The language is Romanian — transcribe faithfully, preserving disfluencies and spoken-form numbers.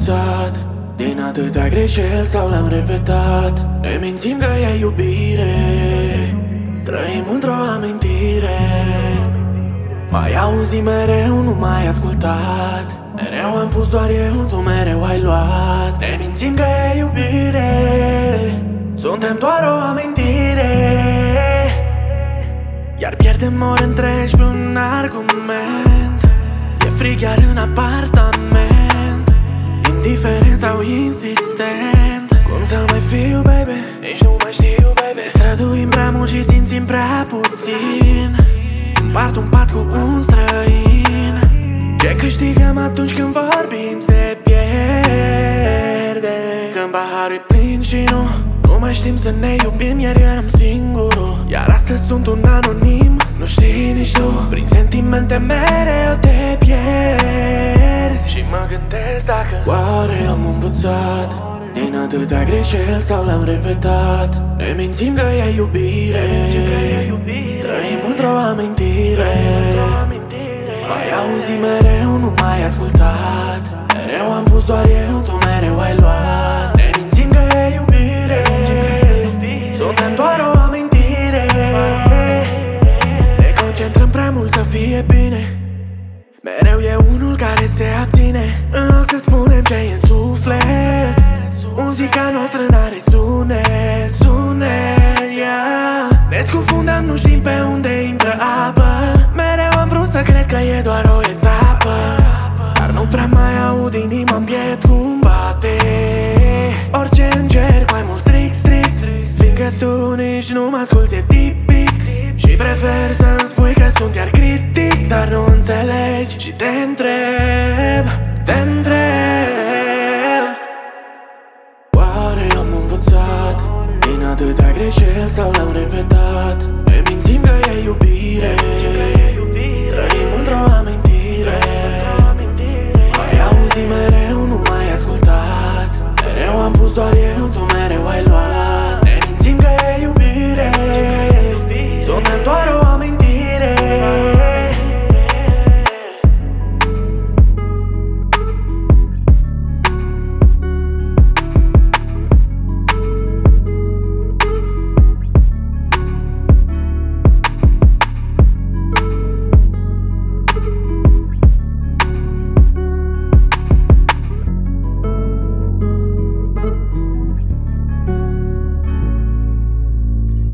învățat din atâtea greșeli sau le-am repetat. Ne mințim că e iubire, trăim într-o amintire. Mai auzi mereu, nu mai ascultat. Mereu am pus doar eu, tu mereu ai luat. Ne mințim că e iubire, suntem doar o amintire. Iar pierdem ori întregi pe un argument. E frig chiar în apartament, indiferent sau insistent. Cum să mai fiu, baby? Nici nu mai știu, baby. Ne străduim prea mult și simțim prea puțin. Împart un pat cu un străin. Ce câștigăm atunci când vorbim se pierde. Când paharul e plin și nu Nu mai știm să ne iubim, iar eram singurul. Iar astăzi sunt un anonim, nu știi nici tu. Prin sentimente mereu te pierzi. Și mă gândesc dacă oare am învățat din atâtea greșeli sau le-am repetat. Ne mințim că e iubire, trăim într-o amintire. Mai auzi mereu, nu mai ascultat. Mereu am pus doar eu, tu mereu ai luat. Ne mințim că e iubire, suntem doar o amintire. Ne concentrăm prea mult să fie bine. Mereu e unul care se abține, în loc să spunem ce e în suflet. Muzica noastră n-are sunet, sunet, yeah. Ne scufundăm, nu știm pe unde intră apă. Mereu am vrut să cred că e doar o etapă, dar nu prea mai aud inima-n piept cum bate. Orice încerc, mai mult strict, strict, fiindcă tu nici nu mă asculți, e tipic. Și prefer să-mi spui că sunt iar critic, dar nu înțelegi și te întreb, te întreb. Oare am învățat din atâtea greșeli sau le-am repetat? Ne mințim că e iubire,